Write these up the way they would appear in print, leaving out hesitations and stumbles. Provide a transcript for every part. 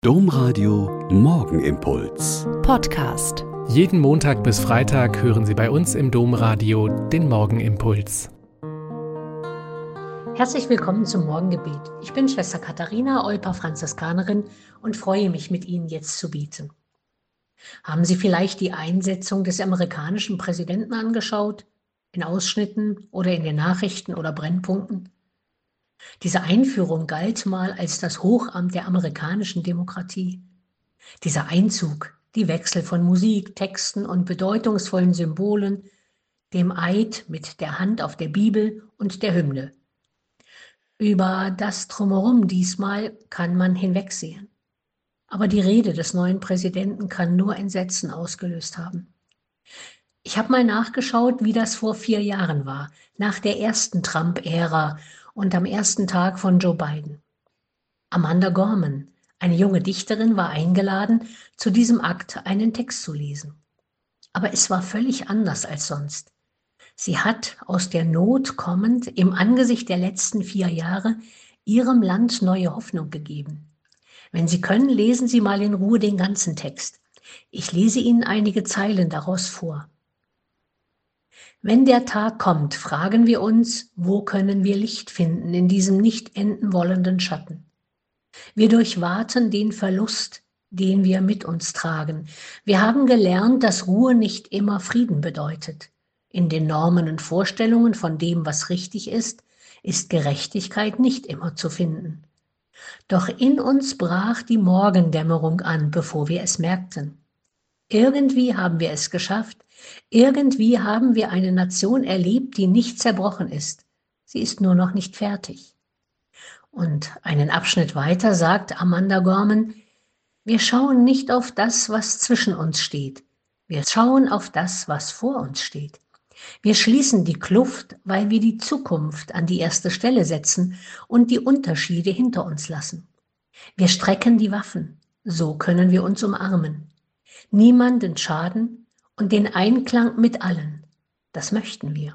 Domradio Morgenimpuls. Podcast. Jeden Montag bis Freitag hören Sie bei uns im Domradio den Morgenimpuls. Herzlich willkommen zum Morgengebet. Ich bin Schwester Katharina, Olper Franziskanerin und freue mich, mit Ihnen jetzt zu beten. Haben Sie vielleicht die Einsetzung des amerikanischen Präsidenten angeschaut? In Ausschnitten oder in den Nachrichten oder Brennpunkten? Diese Einführung galt mal als das Hochamt der amerikanischen Demokratie. Dieser Einzug, die Wechsel von Musik, Texten und bedeutungsvollen Symbolen, dem Eid mit der Hand auf der Bibel und der Hymne. Über das Drumherum diesmal kann man hinwegsehen. Aber die Rede des neuen Präsidenten kann nur Entsetzen ausgelöst haben. Ich habe mal nachgeschaut, wie das vor 4 Jahren war, nach der ersten Trump-Ära und am ersten Tag von Joe Biden. Amanda Gorman, eine junge Dichterin, war eingeladen, zu diesem Akt einen Text zu lesen. Aber es war völlig anders als sonst. Sie hat aus der Not kommend im Angesicht der letzten 4 Jahre ihrem Land neue Hoffnung gegeben. Wenn Sie können, lesen Sie mal in Ruhe den ganzen Text. Ich lese Ihnen einige Zeilen daraus vor. Wenn der Tag kommt, fragen wir uns, wo können wir Licht finden in diesem nicht enden wollenden Schatten? Wir durchwaten den Verlust, den wir mit uns tragen. Wir haben gelernt, dass Ruhe nicht immer Frieden bedeutet. In den Normen und Vorstellungen von dem, was richtig ist Gerechtigkeit nicht immer zu finden. Doch in uns brach die Morgendämmerung an, bevor wir es merkten. Irgendwie haben wir es geschafft. Irgendwie haben wir eine Nation erlebt, die nicht zerbrochen ist. Sie ist nur noch nicht fertig. Und einen Abschnitt weiter sagt Amanda Gorman, wir schauen nicht auf das, was zwischen uns steht. Wir schauen auf das, was vor uns steht. Wir schließen die Kluft, weil wir die Zukunft an die erste Stelle setzen und die Unterschiede hinter uns lassen. Wir strecken die Waffen. So können wir uns umarmen. Niemanden schaden und den Einklang mit allen. Das möchten wir.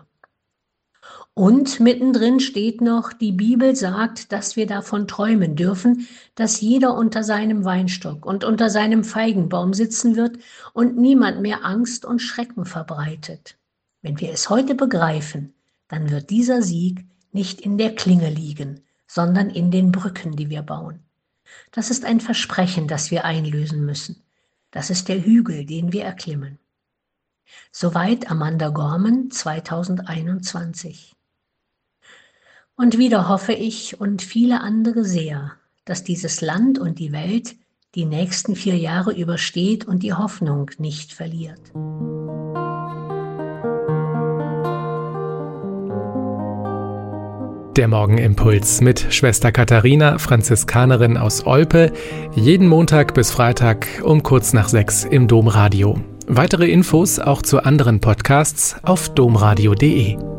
Und mittendrin steht noch, die Bibel sagt, dass wir davon träumen dürfen, dass jeder unter seinem Weinstock und unter seinem Feigenbaum sitzen wird und niemand mehr Angst und Schrecken verbreitet. Wenn wir es heute begreifen, dann wird dieser Sieg nicht in der Klinge liegen, sondern in den Brücken, die wir bauen. Das ist ein Versprechen, das wir einlösen müssen. Das ist der Hügel, den wir erklimmen. Soweit Amanda Gorman 2021. Und wieder hoffe ich und viele andere sehr, dass dieses Land und die Welt die nächsten 4 Jahre übersteht und die Hoffnung nicht verliert. Der Morgenimpuls mit Schwester Katharina, Franziskanerin aus Olpe, jeden Montag bis Freitag um kurz nach 6 im Domradio. Weitere Infos auch zu anderen Podcasts auf domradio.de.